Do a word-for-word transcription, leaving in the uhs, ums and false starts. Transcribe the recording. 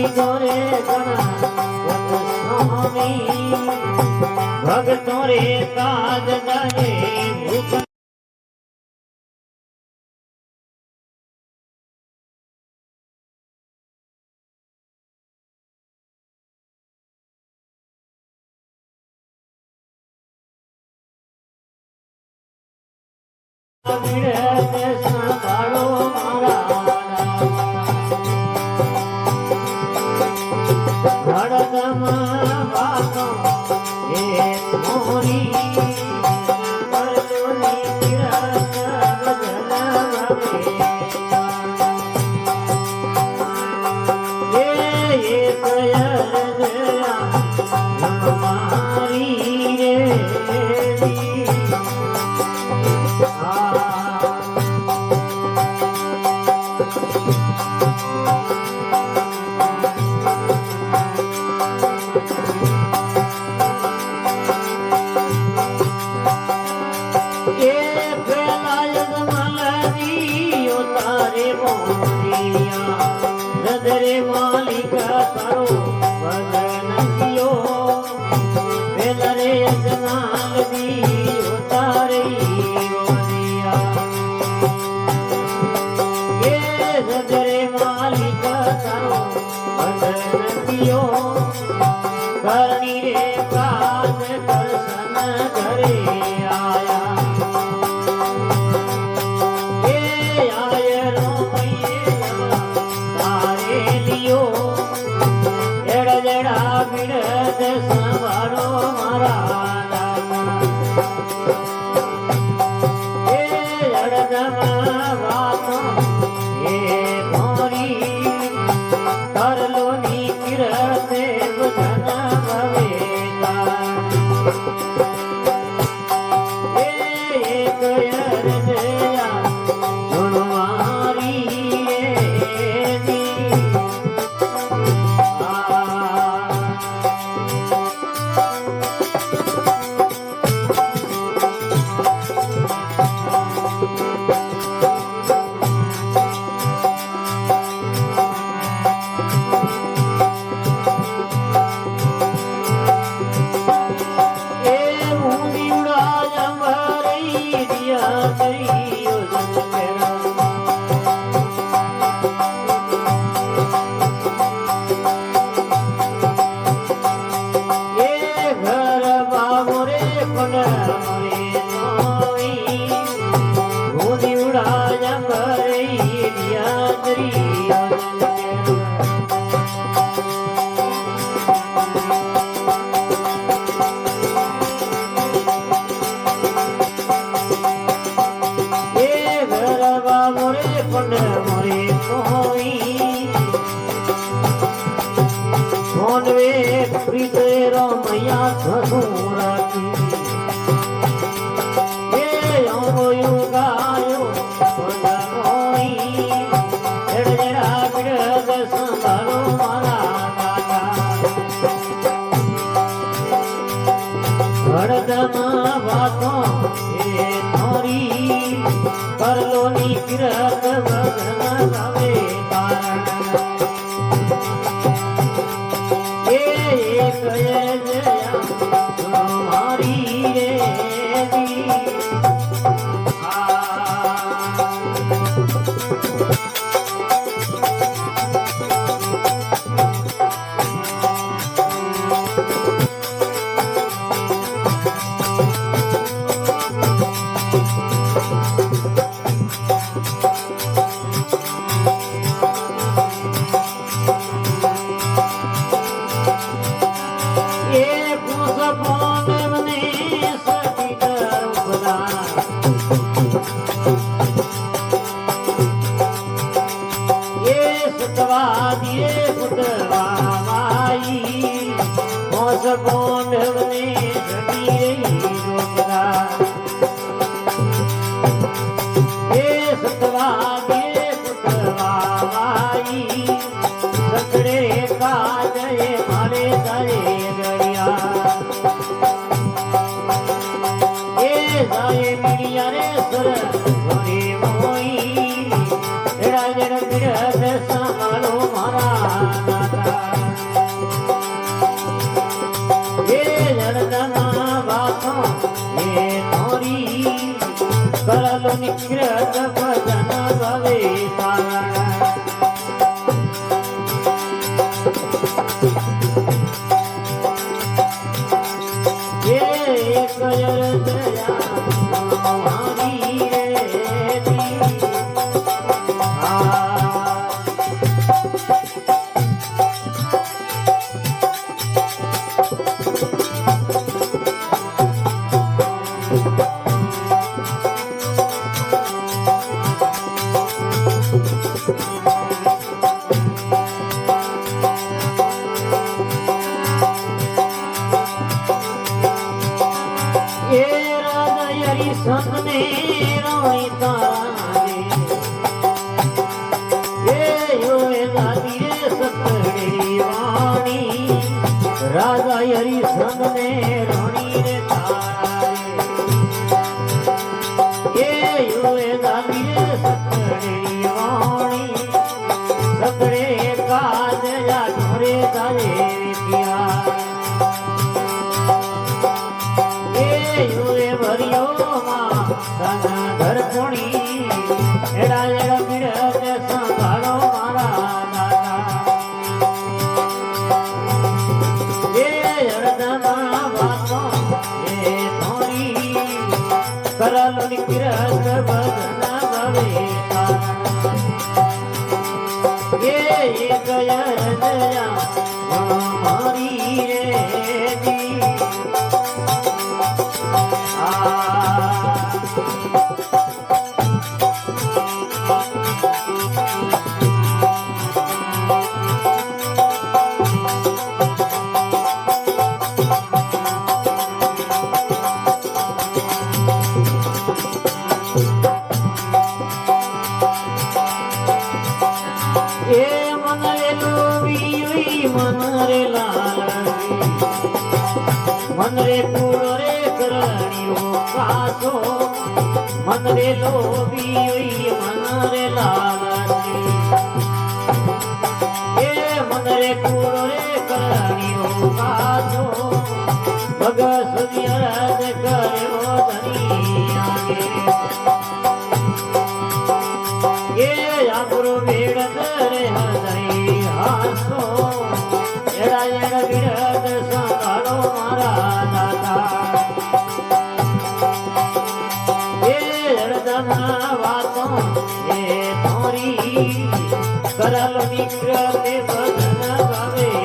गोरे गणपत स्वामी भक्तों रे काज जाने भूख संभालो मारा धड़कम बातों ये मोरी परलोनी किरत बदल भवे ये ये कयर गया हमारी रे रे मालिक करो भजन कियो वेलरे अजनाल दी उतारी ओरिया ये रे मालिक करो भजन कियो करनी रे काज दर्शन करे आया ये आय रो जड़ा जड़ा बिरद संभारो मारा ये जड़दम बातों ये मोरी कर लो नी किरते बुझन भवेगा ये एक यरदया सुन मारी प्रीतेरो मैया धनुरा की ये यो गायो बोई जड़ जड़ा बिरद संभालो मारा दादा हरदम बातों ये थोरी कर लो नी किरत भजन गावे कारण जाए मीडिया रे सुर કરલો નિકૃત ભજન ભવે તારણ એ કયર દયા મારી રે દી આ સપને રોઈ તારે એ યોએ ગાદી રે સકડે વાણી રાજા હરી સપને રોણી રે તારે એ યોએ ગાદી રે સકડે વાણી સકડે કાજ જા ઢોરે જાવે પિયા એ યોએ ભર્યો ઘર કોણી એડા એડા પીડે સંભાળો મારા દાદા એ હરદના વાતો એ થોડી કરલો નિકૃત ભજન ભવે એ એક દયા મારી રે દી આ मनरे मनरे पूरो रे करणियो कासो मनरे लोभी मनरे लालची ए मनरे पूरो रे करणियो कासो भगत सुनियरद कर्यो धनी आगे ए आगुरु वेड़ करे हदई हासो एड़ा एड़ा विरद संभालो मारा दादा ए हरदना वातो ए तोरी करलो निकृत भजन भवे